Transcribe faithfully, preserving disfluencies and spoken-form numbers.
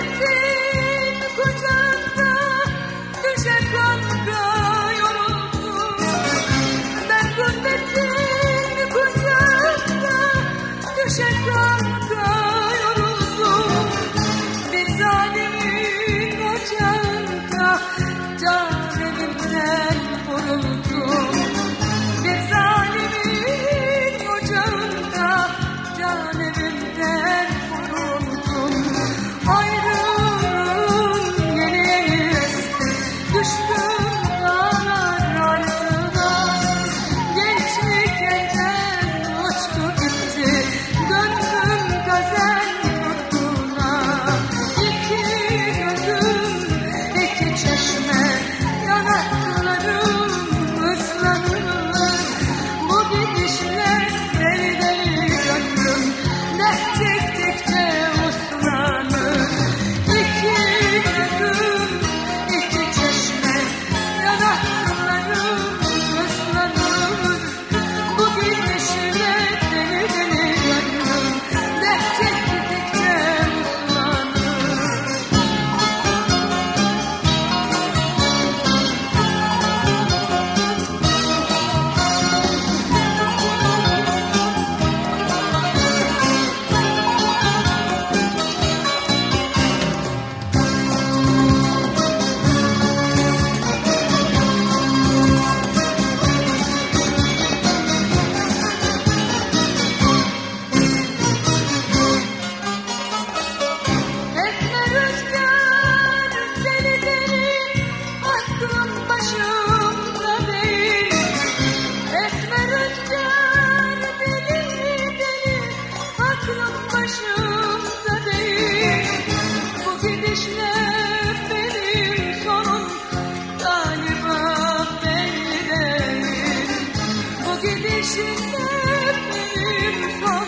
gurbetin kucağında düşe kalka yoruldum. Ben gurbetin kucağında düşe kalka yoruldum. Bir zalimin ocağında can evimden vuruldum. Bir zalimin ocağında can evimden vuruldum. Ayrılığın yeni yeni esti, düştüm dağlar ardına. Gençlik elden uçtu gitti, döndüm gazel yurduna. İki gözüm, iki çeşme, yanaklarım ıslanır. Bu gidişle deli deli gönlüm dert çektikçe uslanır. İki gözüm, iki çeşme, yanaklarım ıslanır. Bu gidişle deli deli gönlüm dert çektikçe uslanır. Esme rüzgar deli deli, aklım başımda değil. Esme rüzgar deli deli, aklım başımda değil. Bu gidişle benim sonum galiba belli değil. Bu gidişle benim sonum